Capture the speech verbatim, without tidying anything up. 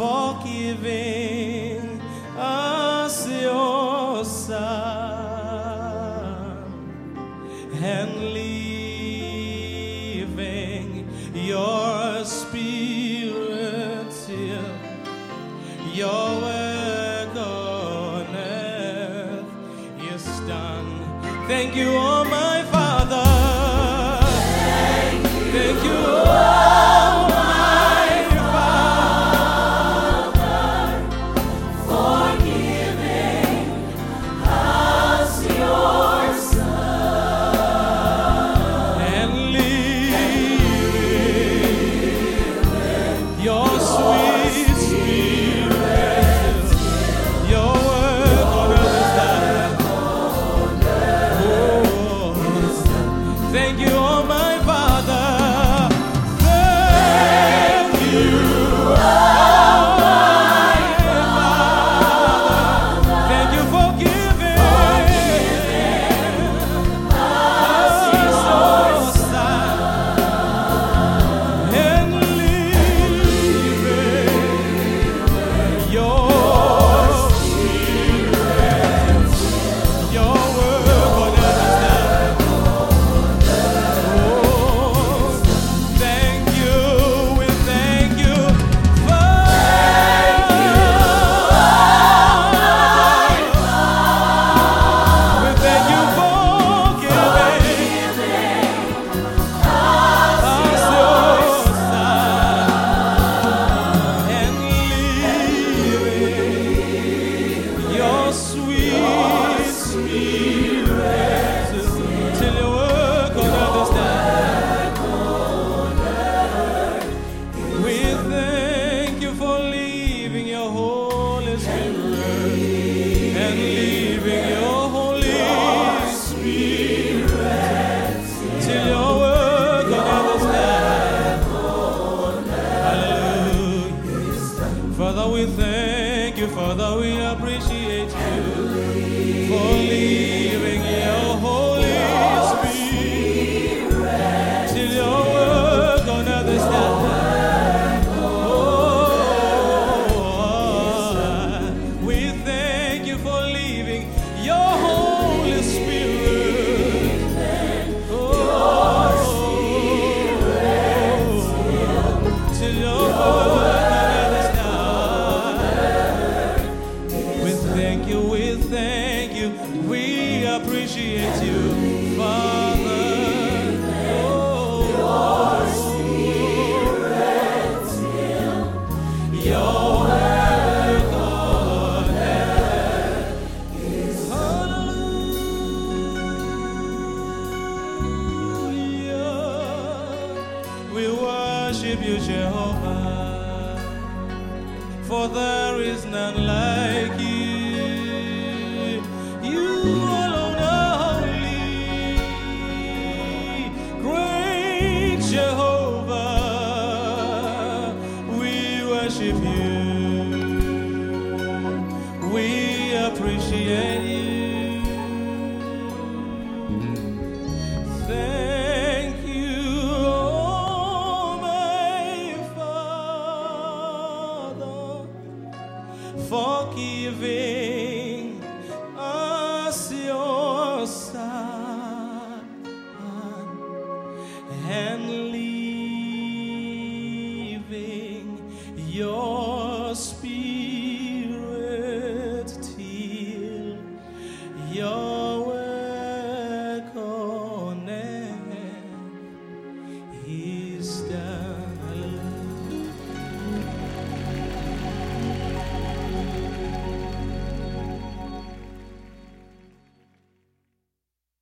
for giving us your Son and leaving your Spirit till your work on earth is done. Thank you, oh my Father. Thank you, Thank you oh my Father, for giving us your Son and leaving your sweet Spirit, your work on earth is done. Oh, thank you, oh my Father. Thank you, oh my Father. Thank you for giving us your Son and leaving your Spirit, your work on earth is done. Oh, thank you, we thank you, Father. We thank you for giving us your Son and leaving your sweet Spirit till your work on earth is done. We thank you for leaving your Holy Spirit and leaving your Holy Spirit till your work on earth is done. Hallelujah. Father, we thank you. Father, we appreciate you for leaving your Holy Spirit till your work on earth is done. Oh, we thank you for leaving your Holy Spirit. Oh, till your work on earth is done. We thank you, we thank you, we appreciate you, Father. Oh, your work on earth is hallelujah. We worship you, Jehovah, for there is none like you. You alone are holy, great Jehovah. We worship you, we appreciate you. Thank you, oh my Father, for giving